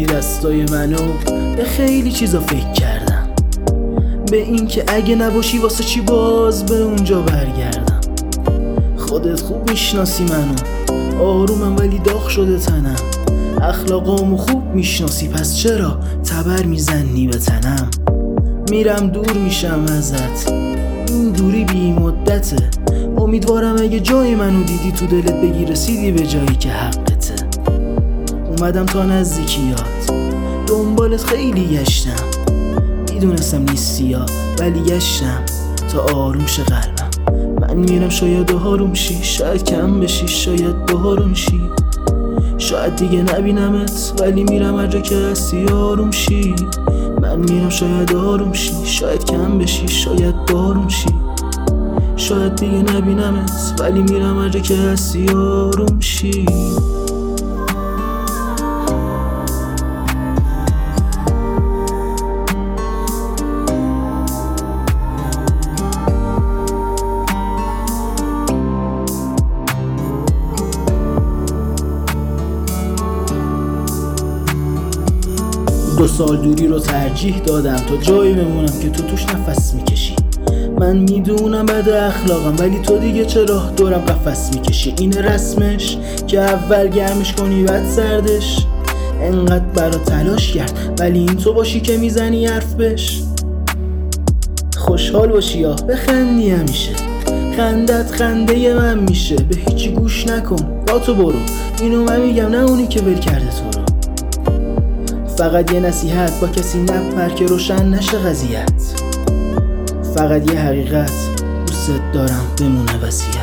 کردی دستای منو. به خیلی چیزا فکر کردم، به این که اگه نباشی واسه چی باز به اونجا برگردم. خودت خوب میشناسی منو، آرومم ولی داغ شده تنم. اخلاقامو خوب میشناسی پس چرا تبر میزنی به تنم. میرم دور میشم ازت، این دوری بی مدته. امیدوارم اگه جای منو دیدی تو دلت بگی رسیدی به جایی که حقته. اومدم تا نزدیکیات، دنبالت خیلی گشتم. میدونستم نیستی یا ولی گشتم تا آروم شه قلبم. من میرم شاید آروم شی، شاید کم بشی، شاید بارون شی. شاید دیگه نبینمت ولی میرم هر جا که هستی آروم شی. من میرم شاید آروم شی، شاید کم بشی، شاید بارون شی. شاید دیگه نبینمت ولی میرم هر جا که هستی آروم شی. دو سال دوری رو ترجیح دادم تا جایی بمونم که تو توش نفس میکشی. من میدونم بد اخلاقم ولی تو دیگه چرا دورم قفس میکشی. این رسمش که اول گرمش کنی بعد سردش. انقدر برا تلاش کرد ولی این تو باشی که میزنی حرف بش. خوشحال باشی یا بخندی همیشه، خندت خنده من میشه. به هیچی گوش نکن با تو برو، اینو من میگم نه اونی که ول کرده تو رو. فقط یه نصیحت با کسی نپر که روشن نشه قضیت. فقط یه حقیقت دوست دارم بمونه وصیت.